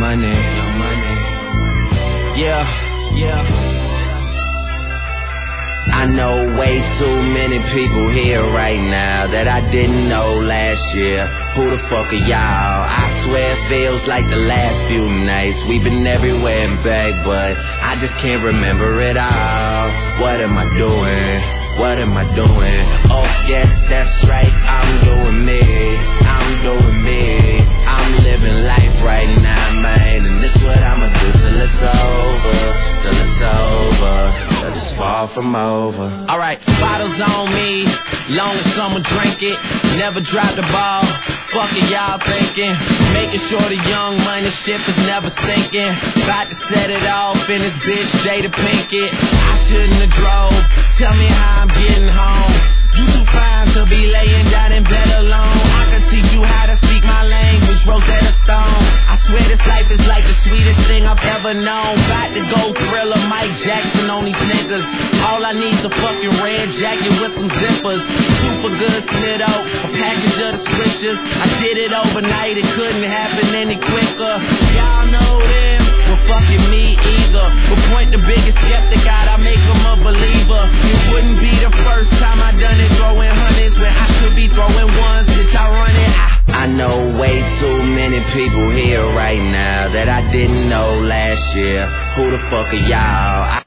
money. Yeah. I know way too many people here right now that I didn't know last year. Who the fuck are y'all? I swear it feels like the last few nights. We've been everywhere and back, but I just can't remember it all. What am I doing? What am I doing? Oh yes, that's right, I'm doing me. I'm doing me. I'm living life right now, man, and this what I'ma do till it's over. Till it's over. Till it's far from over. Alright, bottles on me, long as someone drink it. Never drop the ball, fuck it y'all thinking. Making sure the young money ship is never sinking. About to set it off in this bitch, Jada Pinkett. I shouldn't have drove, tell me how I'm getting home. You too fine to be laying down in bed alone. I can teach you how to speak my language, Rosetta Stone. I swear this life is like the sweetest thing I've ever known. About to go Thriller, Mike Jackson on these niggas. All I need's a fucking red jacket with some zippers. Super good Smith-O, a package of the switches. I did it overnight, it couldn't happen any quicker. Y'all know them, well fucking me either. But point the biggest skeptic out, I make him a believer. It wouldn't be the first time I done it, throwing hundreds when I should be throwing ones. Bitch, I run it. I know way too many people here right now that I didn't know last year. Who the fuck are y'all?